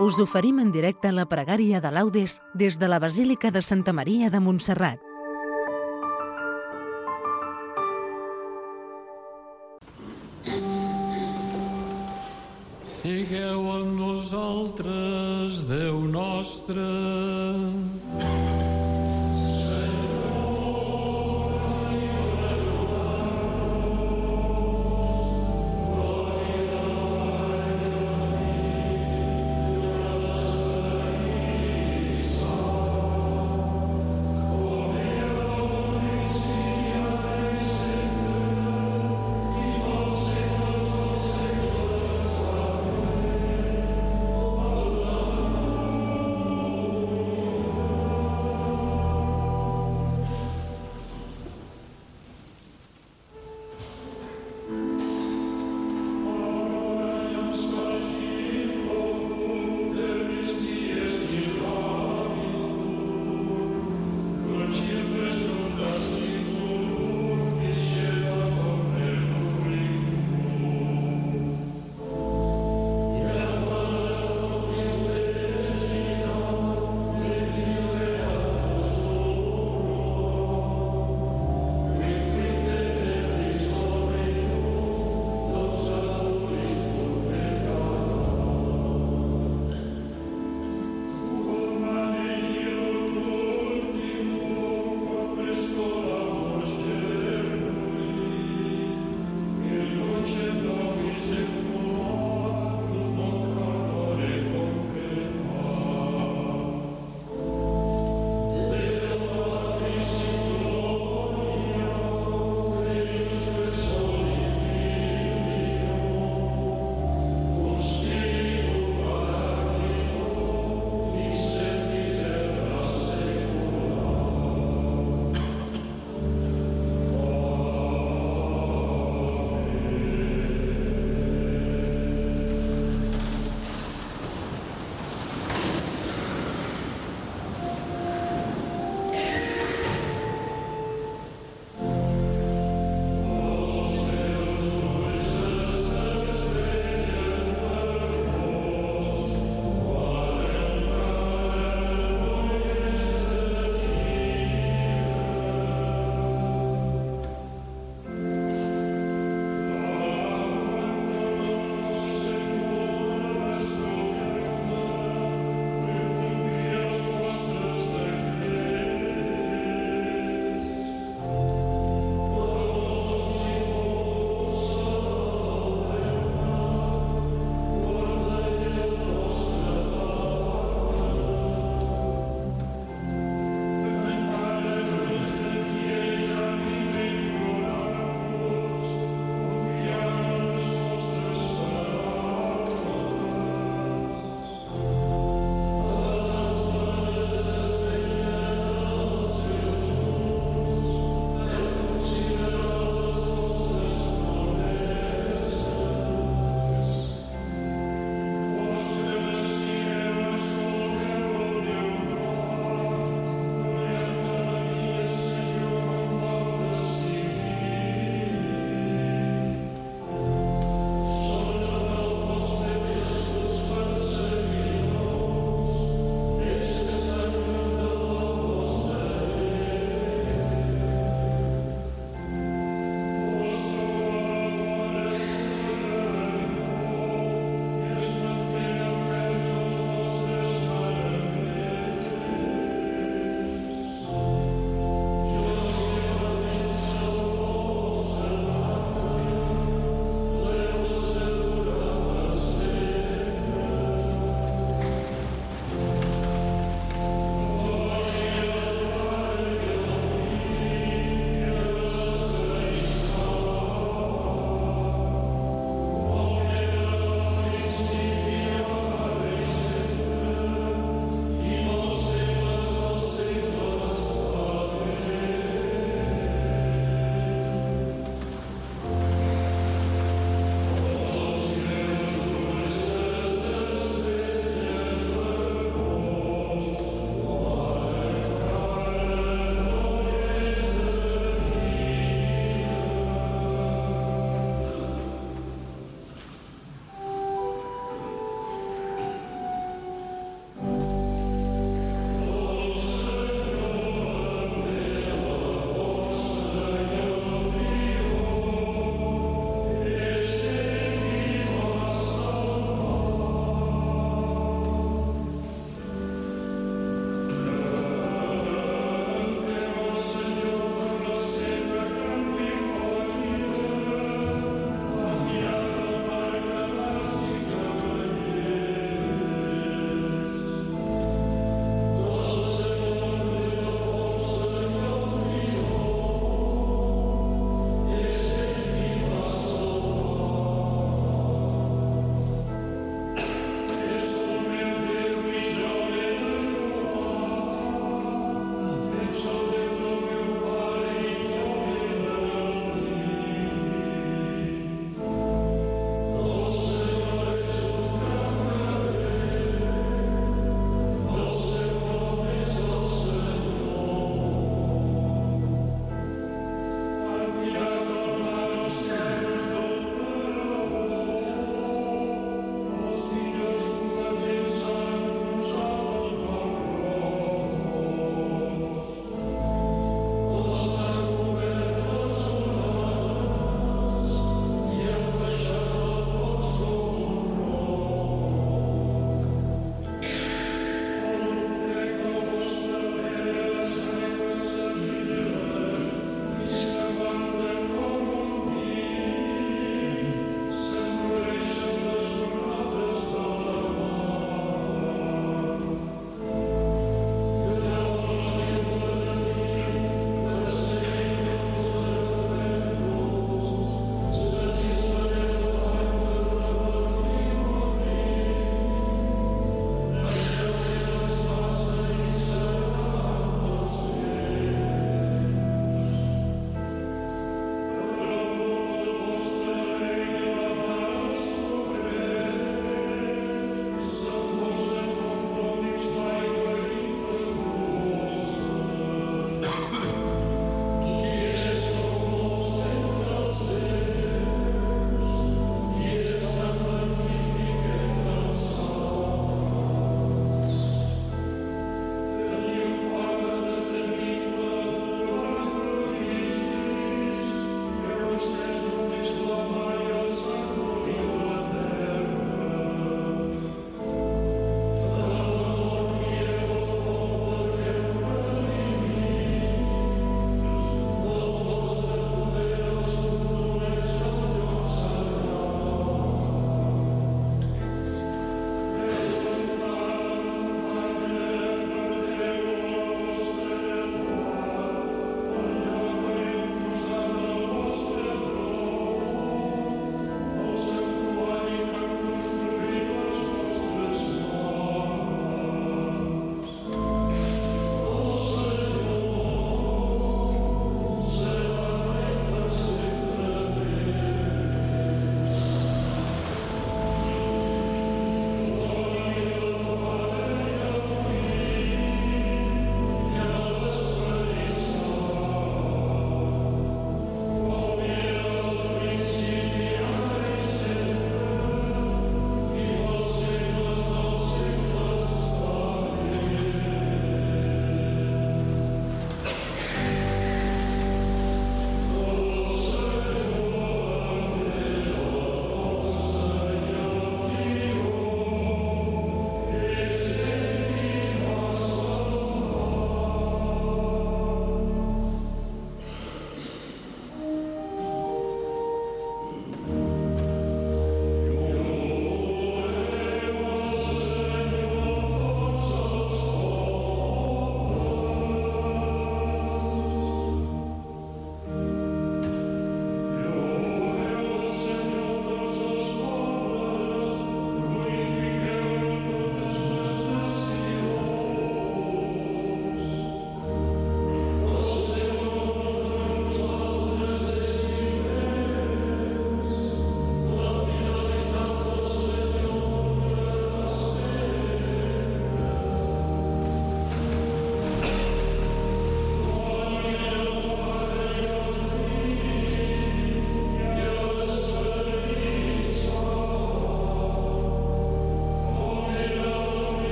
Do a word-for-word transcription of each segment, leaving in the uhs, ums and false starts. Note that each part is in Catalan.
Us oferim en directe la pregària de Laudes des de la Basílica de Santa Maria de Montserrat. Sigueu amb nosaltres, Déu nostre.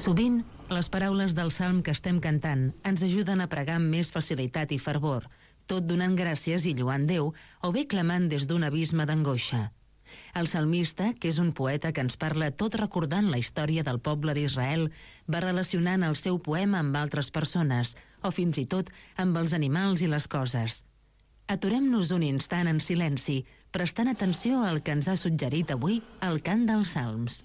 Sovint, les paraules del salm que estem cantant ens ajuden a pregar amb més facilitat i fervor, tot donant gràcies i lloant Déu, o bé clamant des d'un abisme d'angoixa. El salmista, que és un poeta que ens parla tot recordant la història del poble d'Israel, va relacionant el seu poema amb altres persones, o fins i tot amb els animals i les coses. Aturem-nos un instant en silenci, prestant atenció al que ens ha suggerit avui el cant dels salms.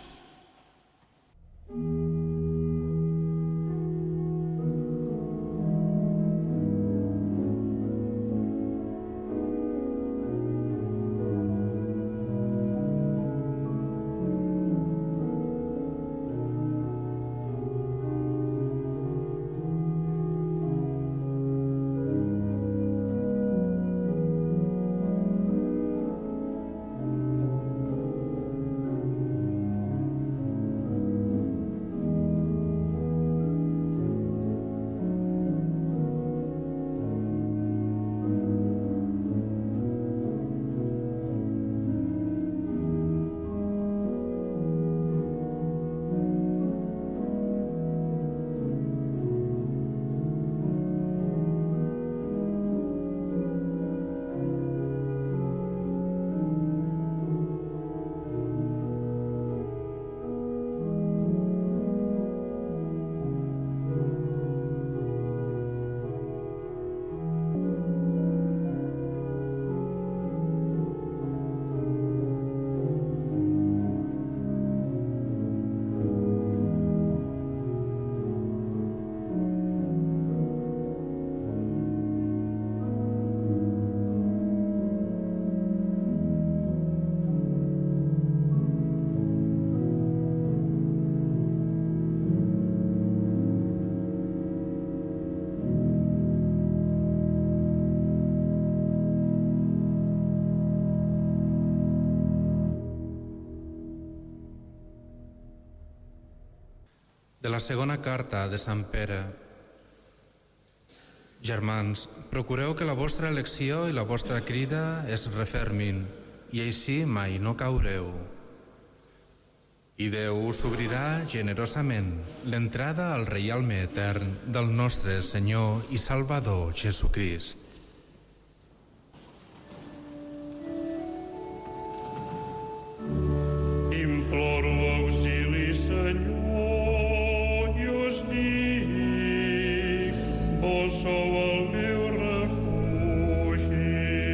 De la segona carta de Sant Pere. Germans, procureu que la vostra elecció i la vostra crida es refermin, i així mai no caureu. I Déu us obrirà generosament l'entrada al reialme etern del nostre Senyor i Salvador Jesucrist. Imploro auxili, Senyor, i us dic, vos sou el meu refugi.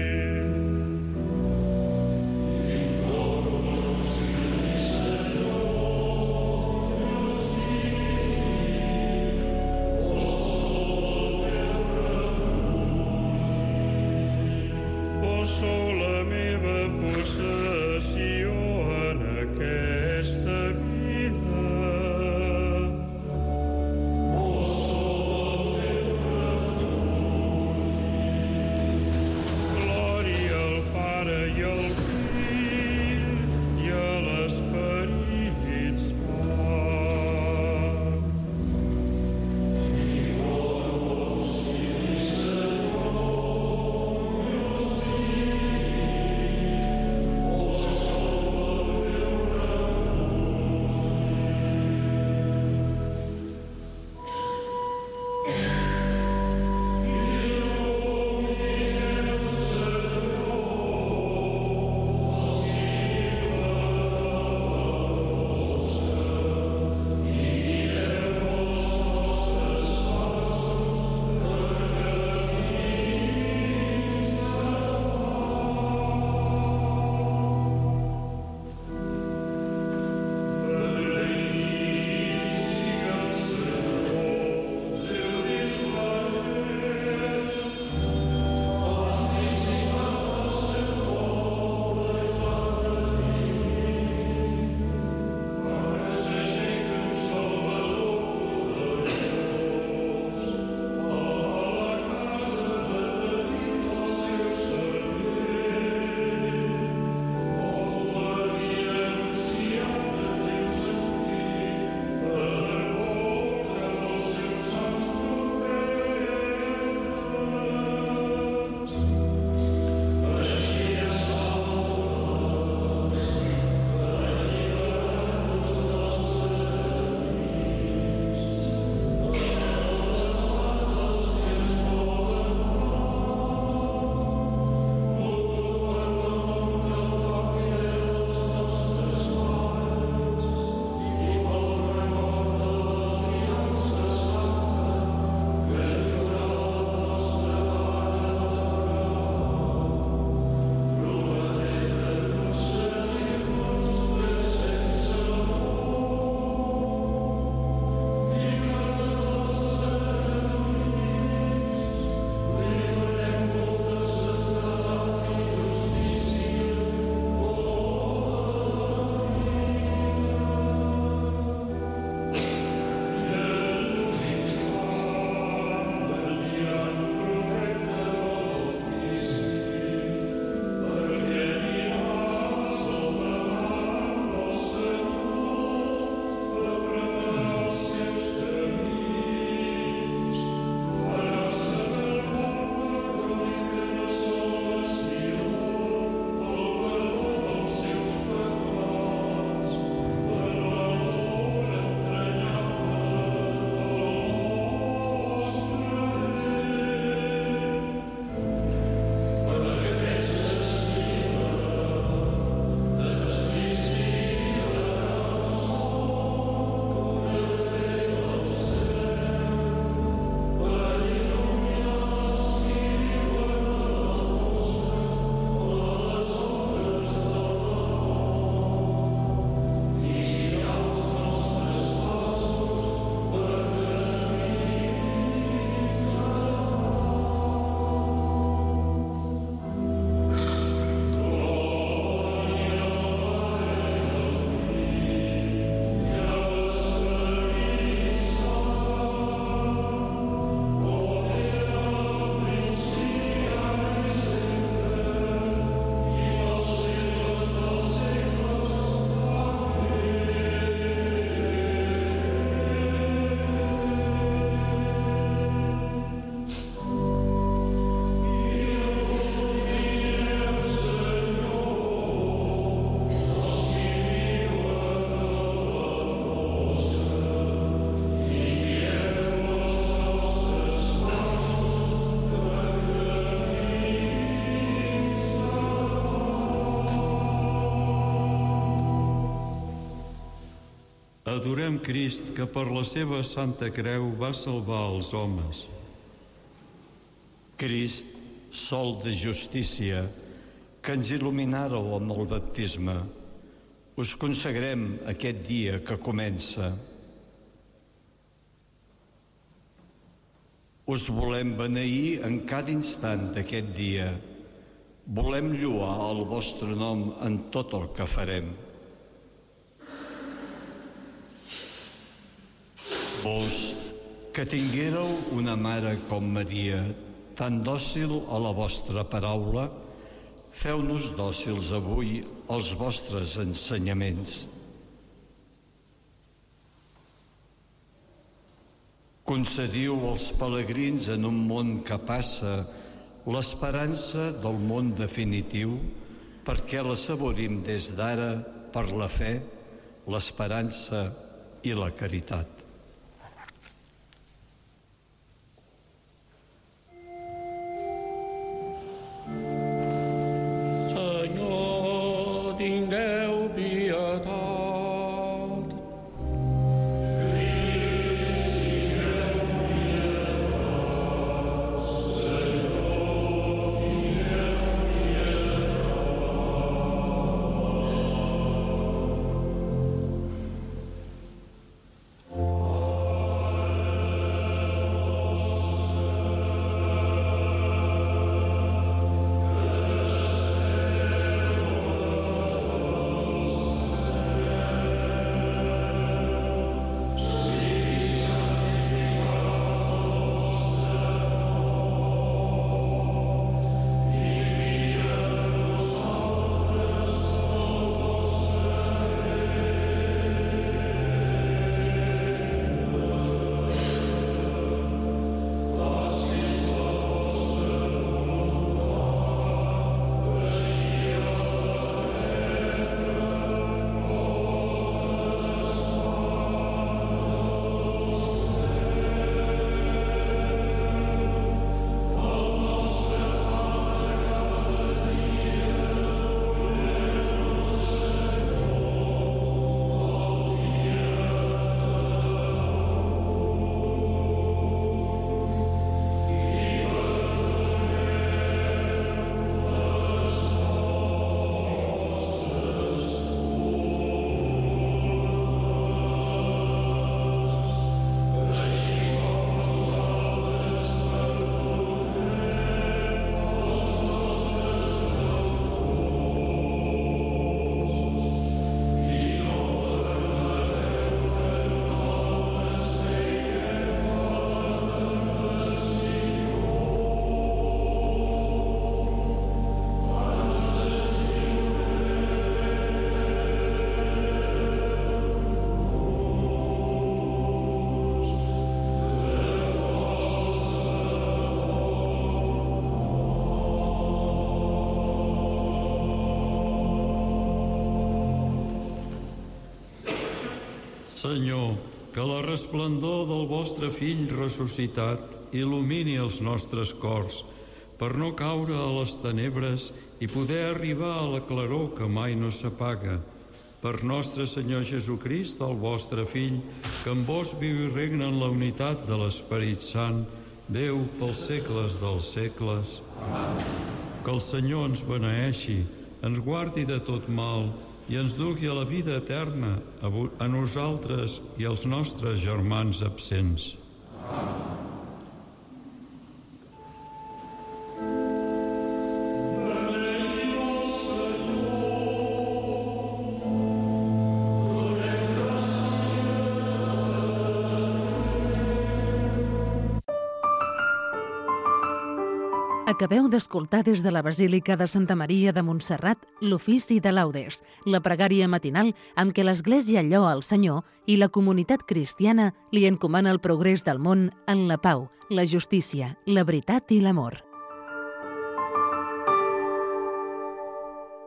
Imploro auxili, Senyor, i us dic, vos sou el meu refugi. Adorem Crist, que per la seva santa creu va salvar els homes. Crist, sol de justícia, que ens il·luminàreu amb el baptisme, us consagrem aquest dia que comença. Us volem beneir en cada instant d'aquest dia. Volem lloar el vostre nom en tot el que farem. Vos, que tinguéreu una mare com Maria, tan dòcil a la vostra paraula, feu-nos dòcils avui als vostres ensenyaments. Concediu als pelegrins en un món que passa l'esperança del món definitiu, perquè l'assaborim des d'ara per la fe, l'esperança i la caritat. Senyor, tingueu pietat. Senyor, que la resplendor del vostre Fill ressuscitat il·lumini els nostres cors per no caure a les tenebres i poder arribar a la claror que mai no s'apaga. Per nostre Senyor Jesucrist, el vostre Fill, que amb vos viu i regna en la unitat de l'Esperit Sant, Déu pels segles dels segles. Que el Senyor ens beneeixi, ens guardi de tot mal i ens dugui a la vida eterna, a nosaltres i als nostres germans absents. Acabeu d'escoltar des de la Basílica de Santa Maria de Montserrat l'ofici de laudes, la pregària matinal amb què l'Església lloa al Senyor i la comunitat cristiana li encomana el progrés del món en la pau, la justícia, la veritat i l'amor.